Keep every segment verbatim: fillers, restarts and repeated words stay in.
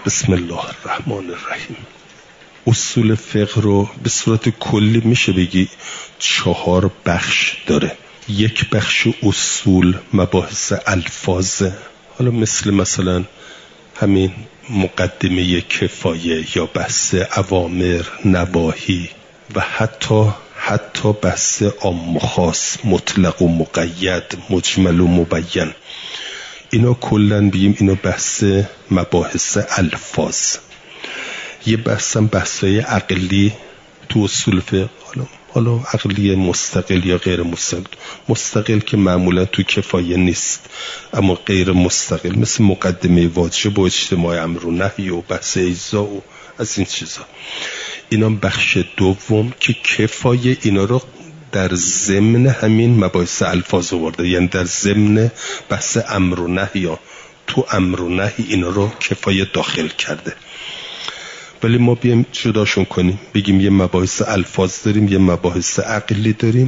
بسم الله الرحمن الرحیم. اصول فقه رو به صورت کلی میشه بگی چهار بخش داره. یک بخش اصول مباحث الفاظه، حالا مثل مثلا همین مقدمه کفایه یا بحث اوامر نواهی و حتی حتی بحث عام و خاص، مطلق و مقید، مجمل و مبین. اینا کلن بگیم اینا بحث مباحث الفاظ. یه بحثم بحثای عقلی تو اصول فقه، حالا حالا عقلی مستقل یا غیر مستقل. مستقل که معمولا تو کفایه نیست، اما غیر مستقل مثل مقدمه واجب و اجتماع امر و نهی و بحث ایزا و از این چیزا. اینا بخش دوم که کفایه اینا رو در ضمن همین مباحث الفاظ آورده، یعنی در ضمن بحث امر و نهی یا تو امر و نهی اینا رو کفایه داخل کرده. ولی ما بیایم جداشون کنیم، بگیم یه مباحث الفاظ داریم، یه مباحث عقلی داریم.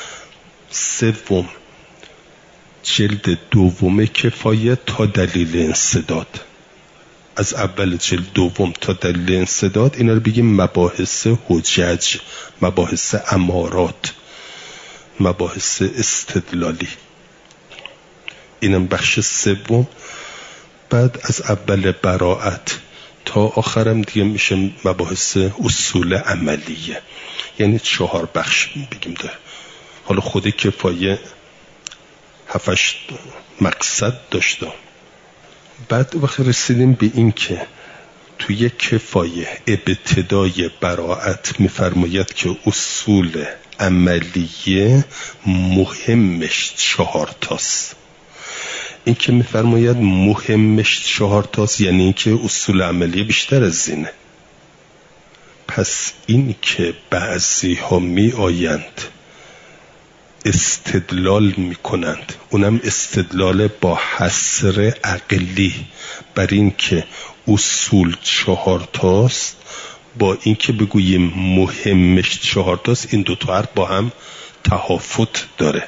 سوم جلد دوم کفایه تا دلیل انسداد، از اول جلد دوم تا دلیل انسداد اینا رو بگیم مباحث حجج، مباحث امارات، مباحث استدلالی. اینم بخش سوم. بعد از اول براءت تا آخرم دیگه میشه مباحث اصول عملیه، یعنی چهار بخش بگیم داره. حالا خود کفایه هفتش مقصد داشته. بعد وقت رسیدیم به این که توی کفایه ابتدای براءت میفرماید که اصول عملیه مهمش چهار تاست. این که میفرماید مهمش چهار تاست یعنی این که اصول عملیه بیشتر از اینه. پس این که بعضی ها می آیند استدلال می کنند، اونم استدلال با حصر عقلی بر این که اصول چهار تاست، با این که بگوییم مهمش چهار تاست، این دو تا با هم تفاوت داره.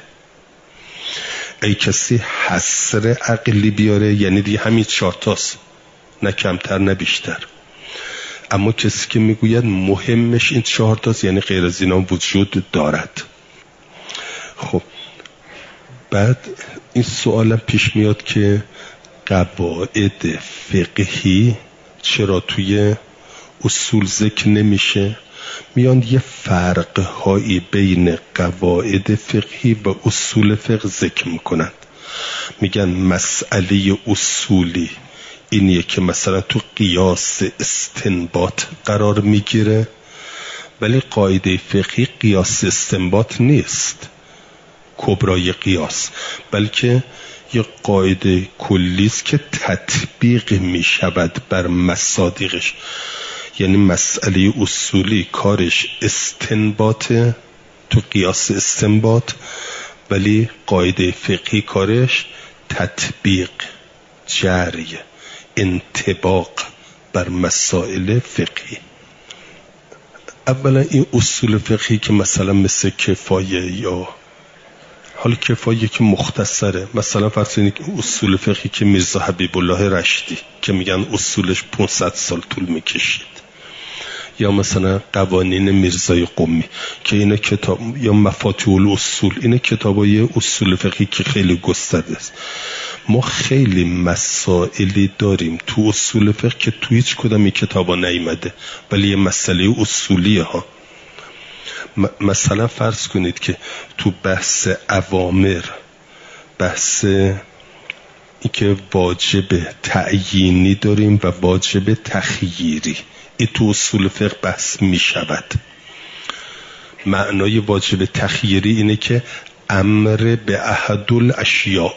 ای کسی حصر عقلی بیاره یعنی دیگه همین چهار تاست، نه کمتر نه بیشتر. اما کسی که میگوید مهمش این چهار تاست یعنی غیر از اینا وجود دارد. خب بعد این سوالم پیش میاد که قواعد فقهی چرا توی اصول ذکر نمیشه؟ میان یه فرق هایی بین قواعد فقهی و اصول فقه ذکر میکنند. میگن مسئله اصولی اینیه که مثلا تو قیاس استنباط قرار میگیره، ولی قاعده فقهی قیاس استنباط نیست، کبرای قیاس، بلکه یه قاعده کلی است که تطبیق میشود بر مصادیقش. یعنی مسئله اصولی کارش استنباط تو قیاس استنباط، ولی قاعده فقهی کارش تطبیق، جری، انطباق بر مسائل فقهی. اولا این اصول فقهی که مثلا مثل کفایه، یا حالا کفایه که مختصره، مثلا فرض کنید اصول فقهی که میرزا حبیب الله رشدی که میگن اصولش پانصد سال طول میکشید، یا مثلا قوانین میرزای قمی که اینا کتاب، یا مفاتیح الاصول، اینا کتابای اصول فقهی که خیلی گسترده است. ما خیلی مسائلی داریم تو اصول فقه که تو هیچ کدام این کتابا نیامده، ولی یه مسئله اصولیه ها. م- مثلا فرض کنید که تو بحث اوامر، بحث این که واجب تعیینی داریم و واجب تخییری، این تو اصول فقه بحث می شود. معنای واجب تخییری اینه که امر به احد الاشیاء،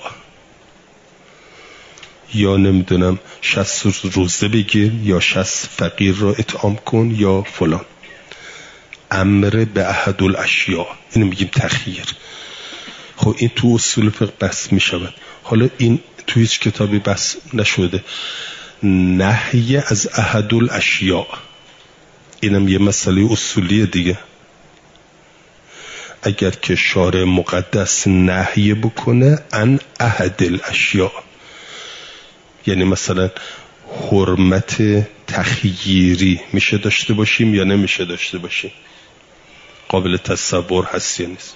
یا نمیدونم شصت روزه بگیر، یا شصت فقیر رو اطعام کن، یا فلان. امر به احد الاشیاء اینو میگیم تخییر. خب این تو اصول فقه بحث می شود. حالا این تو هیچ کتابی بحث نشده. نهی از احد الاشیاء اینم یه مسئله اصولیه دیگه. اگر که شارع مقدس نهی بکنه عن احد الاشیاء، یعنی مثلا حرمت تخییری میشه داشته باشیم یا نمیشه داشته باشیم؟ قابل تصور هست یا نیست؟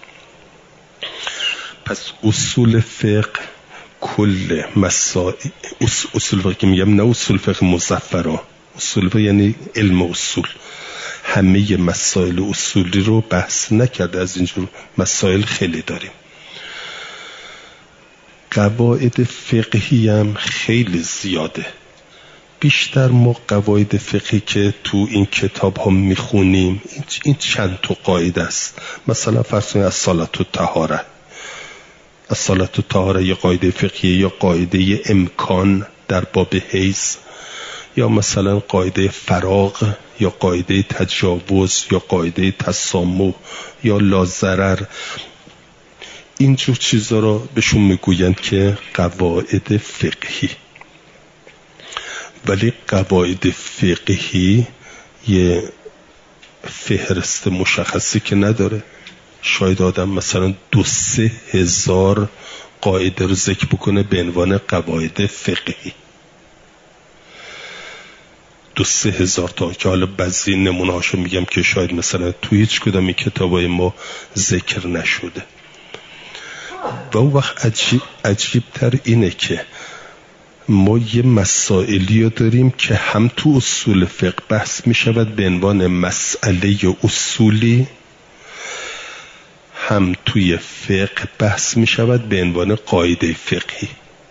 پس اصول فقه کل مسائل، اصول فقه که میگم نه اصول فقه مظفرا، اصول فقه یعنی علم اصول، همه مسائل اصولی رو بحث نکرده. از اینجور مسائل خیلی داریم. قواعد فقهی هم خیلی زیاده. بیشتر ما قواعد فقهی که تو این کتاب ها میخونیم این چند تا قاعده است. مثلا فرض کنید از صلات و طهاره، از صلات و طهاره یه قاعده فقهی، یا قاعده امکان در باب حیض، یا مثلا قاعده فراغ، یا قاعده تجاوز، یا قاعده تسامح، یا لاضرر. اینجور چیزا رو بهشون میگویند که قواعد فقهی. ولی قواعد فقهی یه فهرست مشخصی که نداره. شاید آدم مثلا دو سه هزار قاعده رو ذکر بکنه به عنوان قواعد فقهی، دو سه هزار تا، که حالا بعضی نمونه هاشو میگم که شاید مثلا تو هیچ کدام این کتابای ما ذکر نشده. و اون وقت عجیب, عجیب تر اینه که ما یه مسائلی رو داریم که هم تو اصول فقه بحث می شود به عنوان مسئله اصولی، هم توی فقه بحث می شود به عنوان قاعده فقهی.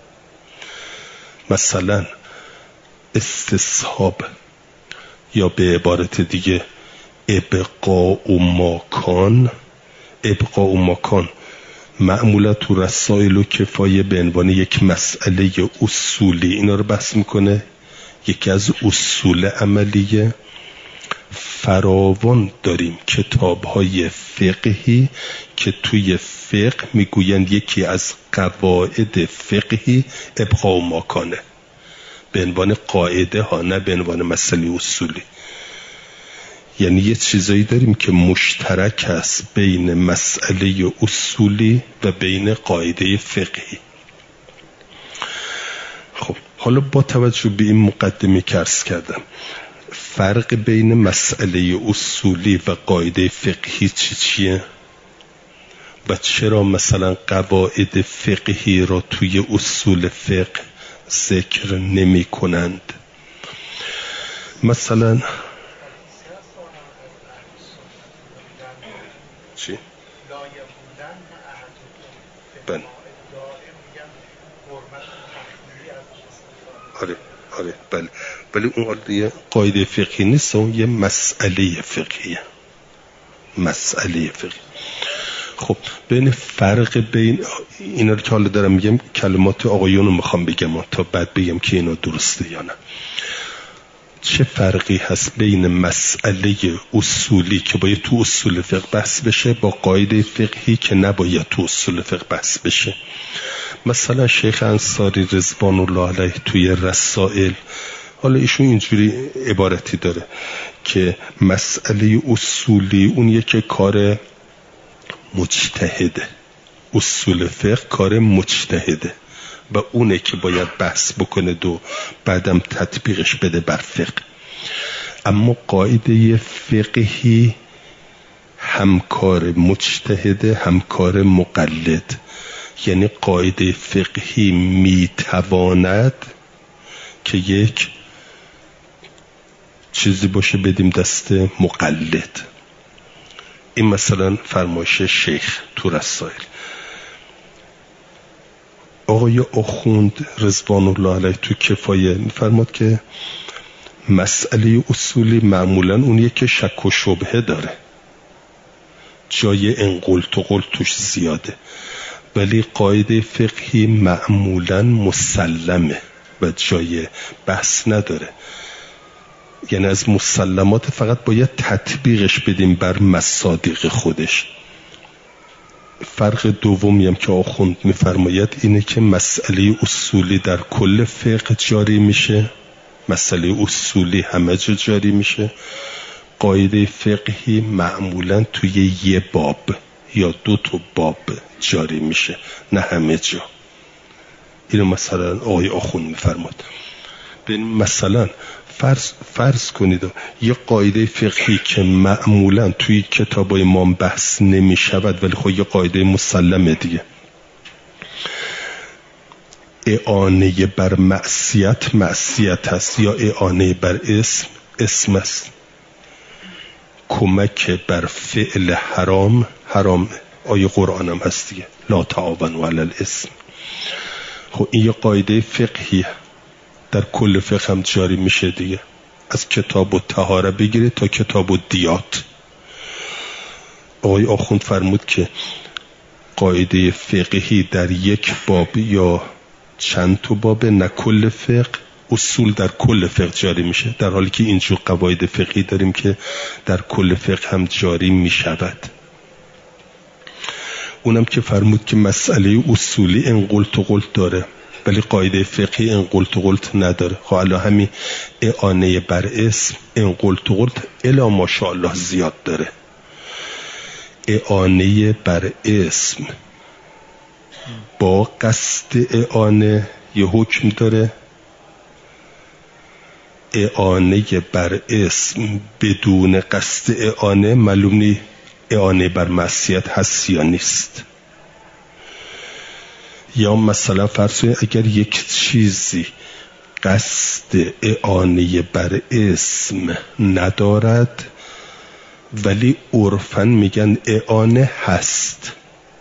مثلا استصحاب، یا به عبارت دیگه ابقاء و ماکان. ابقاء و ماکان معمولا تو رسائل و کفایه به عنوان یک مسئله اصولی اینا رو بحث میکنه. یکی از اصول عملیه. فراوان داریم کتاب‌های فقهی که توی فقه میگویند یکی از قواعد فقهی ابقاء و ماکانه، به عنوان قاعده ها، نه به عنوان مسئله اصولی. یعنی یه چیزایی داریم که مشترک است بین مسئله اصولی و بین قاعده فقهی. خب حالا با توجه به این مقدمه که عرض کردم، فرق بین مسئله اصولی و قاعده فقهی چی چیه؟ و چرا مثلا قواعد فقهی را توی اصول فقه ذکر نمی کنند؟ مثلا چی؟ بله آره آره بله، ولی اون یه قاعده فقهی نیست، اون یه مسئله فقهیه. مسئله فقهی. خب بین فرق بین اینا رو که حالا دارم میگم کلمات آقایون رو میخوام بگم تا بعد بگم که اینا درسته یا نه. چه فرقی هست بین مسئله اصولی که باید تو اصول فقه بحث بشه با قاعده فقهی که نباید تو اصول فقه بحث بشه؟ مثلا شیخ انصاری رضوان الله علیه توی رسائل، حالا ایشون اینجوری عبارتی داره که مسئله اصولی اون که کار مجتهده، اصول فقه کار مجتهده و اونه که باید بحث بکنه و بعدم تطبیقش بده بر فقه. اما قاعده فقهی همکار مجتهده، همکار مقلد. یعنی قاعده فقهی میتواند که یک چیزی باشه بدیم دست مقلد. این مثلا فرمایش شیخ تو رسائل. آقای آخوند رضوان الله علیه تو کفایه میفرماد که مسئله اصولی معمولا اونیه که شک و شبهه داره، جای انقلت و قلت توش زیاده، ولی قاعده فقهی معمولا مسلمه و جای بحث نداره. یعنی از مسلمات فقط باید تطبیقش بدیم بر مصادیق خودش. فرق دومی هم که آخوند میفرماید اینه که مسئله اصولی در کل فقه جاری میشه، مسئله اصولی همه جا جاری میشه. قاعده فقهی معمولا توی یه باب یا دو تا باب جاری میشه، نه همه جا. اینو مثلا آقای آخوند میفرماد. به مثلا فرض, فرض کنید یه قاعده فقهی که معمولا توی کتاب امام بحث نمی شود ولی خب یه قاعده مسلمه دیگه، اعانه بر معصیت معصیت است یا اعانه بر اسم اسم است، کمک بر فعل حرام حرام، آیه قرآن هم هست دیگه، لا تعاونوا علی الاسم. خب این یه قاعده فقهیه در کل فقه هم جاری میشه دیگه، از کتاب الطهاره بگیره تا کتاب الدیات. آقای آخوند فرمود که قاعده فقهی در یک باب یا چند تا باب، نه کل فقه، اصول در کل فقه جاری میشه، در حالی که اینجور قواعد فقهی داریم که در کل فقه هم جاری میشود. اونم که فرمود که مسئله اصولی ان قلت و قلت داره ولی قاعده فقهی ان قلت و قلت نداره. خب الان همین اعانه بر اسم ان قلت و قلت الا ماشاءالله زیاد داره. اعانه بر اسم با قصد اعانه یه حکم داره، اعانه بر اسم بدون قصد اعانه معلوم نی اعانه بر معصیت هست یا نیست. یا مثلا فرض کنید اگر یک چیزی قصد اعانه بر اسم ندارد ولی عرفاً میگن اعانه هست.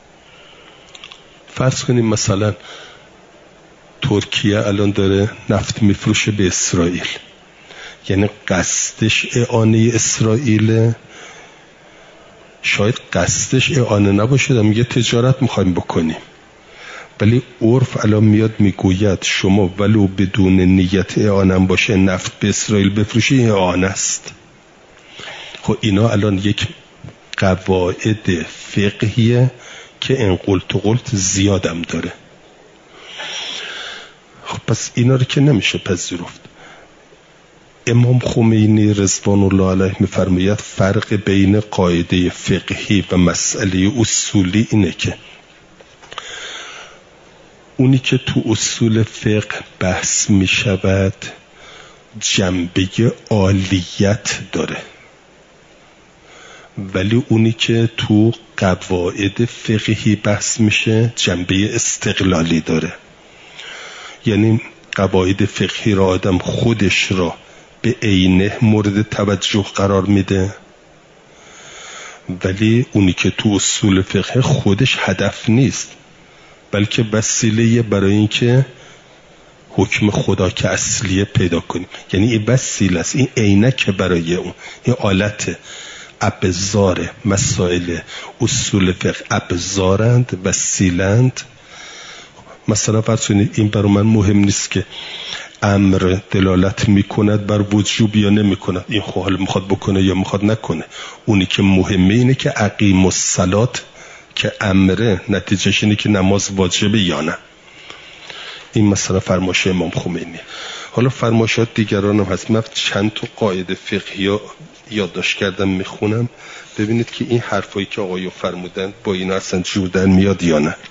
فرض کنید مثلا ترکیه الان داره نفت میفروشه به اسرائیل، یعنی قصدش اعانه اسرائیل، شاید قصدش اعانه نباشه، میگه تجارت میخوایم بکنیم، ولی عرف الان میاد میگوید شما ولو بدون نیت اعانه باشه نفت به اسرائیل بفروشی اعانه است. خب اینا الان یک قواعد فقهیه که ان قلت و قلت زیادم داره. خب پس اینا رو که نمیشه پذیرفت. امام خمینی رضوان الله علیه میفرماید فرق بین قاعده فقهی و مسئله اصولی اینه که اونی که تو اصول فقه بحث می شود جنبه عالیت داره، ولی اونی که تو قواعد فقهی بحث میشه جنبه استقلالی داره. یعنی قواعد فقهی را آدم خودش را به عینه مورد توجه قرار میده، ولی اونی که تو اصول فقه خودش هدف نیست بلکه وسیله برای این که حکم خدا که اصلیه پیدا کنیم. یعنی این وسیله است، این عینک برای اون، این آلت ابزار مسائل اصول فقه ابزارند، وسیلند. مثلا فرض کنید این برای من مهم نیست که امر دلالت میکند بر وجوب یا نمیکند، این خب حال میخواد بکنه یا میخواد نکنه. اونی که مهمه اینه که اقیم الصلات که امره، نتیجهش اینه که نماز واجبه یا نه. این مثلا فرمایش امام خمینی. حالا فرمایشات دیگران هم هست. من چند تا قاعده فقهی ها یادداشت کردم میخونم، ببینید که این حرفایی که آقایو فرمودن با اینا اصلا جور در میاد یا نه.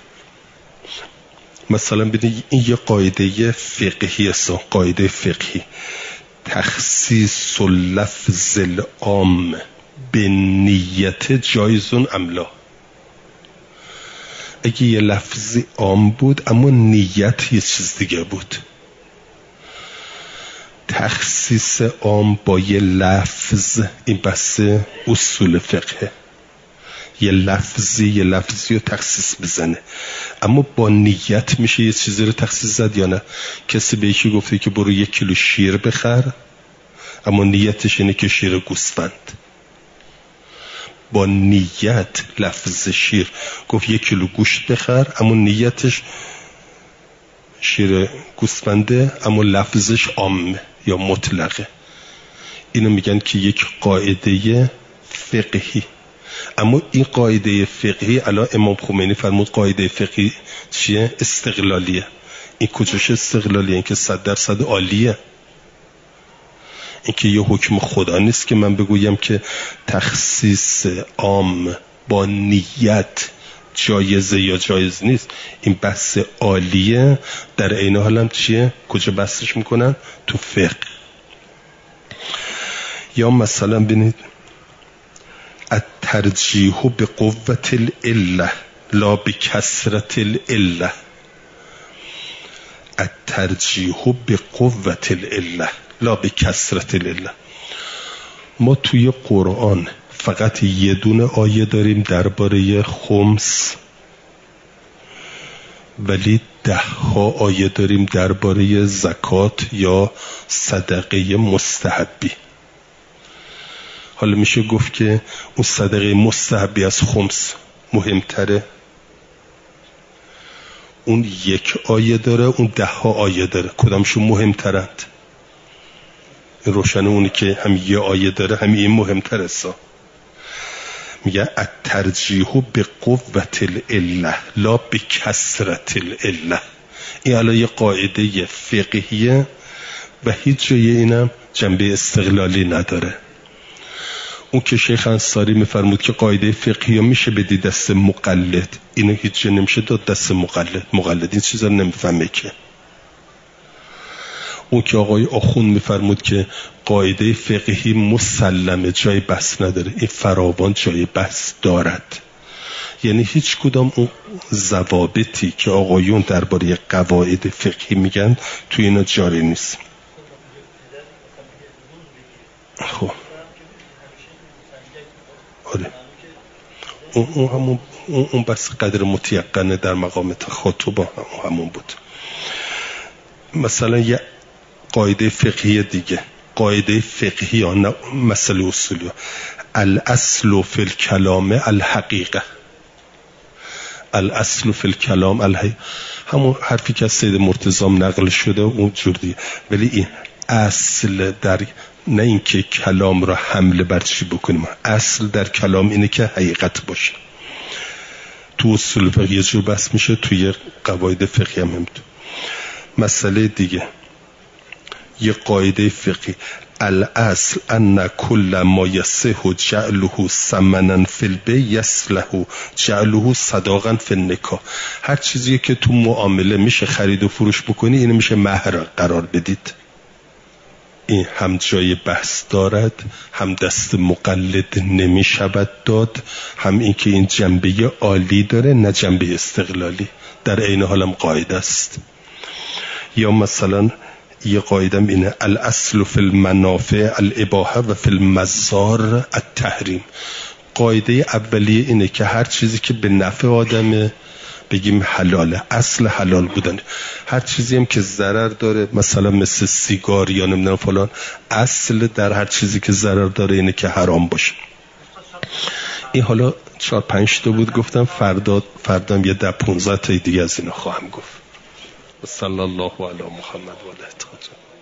مثلا ببینید این یه قاعده فقهی است، قاعده فقهی تخصیص لفظ العام به نیت جایزون املا. اگه یه لفظی عام بود اما نیت یه چیز دیگه بود، تخصیص عام با یه لفظ، این بحث اصول فقه، یه لفظی یه لفظی رو تخصیص بزنه، اما با نیت میشه یه چیزی رو تخصیص زد یا نه؟ کسی به یکی گفته که برو یک کیلو شیر بخر اما نیتش اینه که شیر گوسفند، با نیت لفظ شیر گفت یک کیلو گوشت بخر اما نیتش شیر گوسفنده اما لفظش عام یا مطلقه. اینو میگن که یک قاعده فقهی. اما این قاعده فقهی الان امام خمینی فرمود قاعده فقهی چیه؟ استقلالیه. این کجاش استقلالیه؟ این که صد درصد عالیه. این که یه حکم خدا نیست که من بگویم که تخصیص عام با نیت جایزه یا جایز نیست، این بحث عالیه. در عین حال هم چیه؟ کجا بحثش میکنن؟ تو فقه. یا مثلا ببینید الترجیح بقوة العله لا بکثرت العله. الترجیح بقوة العله لا بکثرت العله. ما توی قرآن فقط یه دونه آیه داریم درباره خمس، ولی ده ها آیه داریم درباره زکات یا صدقه مستحبی. حالا میشه گفت که اون صدقه مستحبی از خمس مهمتره؟ اون یک آیه داره، اون ده ها آیه داره، کدامشون مهمترند؟ روشن اونی که هم یه آیه داره هم این مهمتره. سا میگه الترجیح بقوة العله لا بکثرت العله. این الان یه قاعده فقهیه و هیچ جای اینم جنبه استقلالی نداره. اون که شیخ انصاری میفرمود که قاعده فقهی میشه بدی دست مقلد، اینو هیچ جا نمیشه داد دست مقلد. مقلد این چیزا نمیفهمه که. اون که آقای آخوند میفرمود که قاعده فقهی مسلمه، جای بحث نداره، این فراوان جای بحث دارد. یعنی هیچ کدام اون ضوابطی که آقایون درباره قواعد فقهی میگن توی اینا جاری نیست. خب آره اون, اون همون اون, اون بس قدر متیقنه در مقام تخاطب هم همون بود. مثلا یه قاعده فقهی دیگه، قاعده فقهی ها نه مسئله اصولی ها. الاصل فی الکلام الحقیقه. الاصل فی الکلام الحقیقه همون حرفی که از سید مرتضام نقل شده اون جور دیگه. ولی این اصل در نه اینکه کلام را حمله بر چی بکنیم، اصل در کلام اینه که حقیقت باشه. تو اصول فقهی یه جور بحث میشه، توی قواعد فقهی هم همینطور. مسئله دیگه یه قاعده فقهی، الاصل ان کل ما یصح جعله ثمنا فی البیع یصلح جعله صداقا فی النکاح. هر چیزی که تو معامله میشه خرید و فروش بکنی اینو میشه مهر قرار بدید. این هم جای بحث دارد، هم دست مقلد نمی شود داد، هم این که این جنبه عالی داره نه جنبه استقلالی، در عین حالم قاعده است. یا مثلا یه قاعده اینه الاصل فی المنافع الاباحه و فی المضار التحریم. قاعده اولیه اینه که هر چیزی که به نفع آدمه بگیم حلاله، اصل حلال بودن. هر چیزی هم که ضرر داره مثلا مثل سیگار یا نمیدونم فلان، اصل در هر چیزی که ضرر داره اینه که حرام باشه. این حالا چهار پنج تا بود گفتم، فردا فردام یه ده پونزده تا دیگه از اینا خواهم گفت. صلی الله علی محمد و علیه